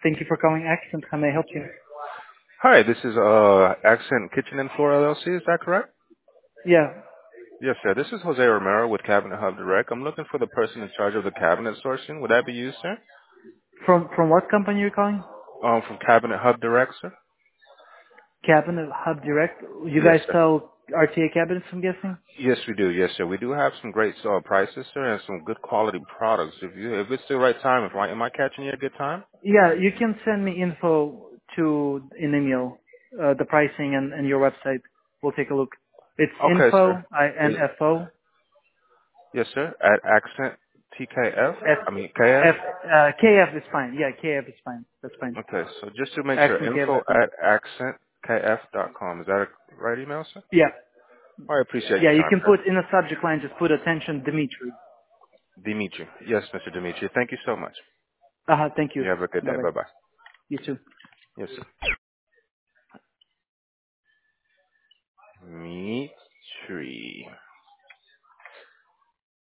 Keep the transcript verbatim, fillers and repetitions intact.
Thank you for calling Accent. How may I help you? Hi, this is uh Accent Kitchen and Floor L L C. Is that correct? Yeah. Yes, sir. This is Jose Romero with Cabinet Hub Direct. I'm looking for the person in charge of the cabinet sourcing. Would that be you, sir? From from what company you're calling? Um, from Cabinet Hub Direct, sir. Cabinet Hub Direct. You Yes, guys sir. sell R T A cabinets, I'm guessing? Yes, we do. Yes, sir. We do have some great uh, prices, sir, and some good quality products. If you, if it's the right time, if I am I catching you at a good time? Yeah, you can send me info to an email, uh, the pricing and, and your website. We'll take a look. It's Okay, info, sir. I N Is F O, yes, sir. At Accent T K F. F, I mean K F. F, uh, K F is fine. Yeah, K F is fine. That's fine. Okay, so just to make sure, accent K F info dot com. at accent k f dot com. Is that a right email, sir? Yeah. I appreciate Yeah, your you time, can sir. put in the subject line, just put attention, Dimitri. Dimitri. Yes, Mister Dimitri. Thank you so much. Uh-huh, thank you. You have a good day. Bye-bye. Bye-bye. You too. Yes, sir. Dimitri.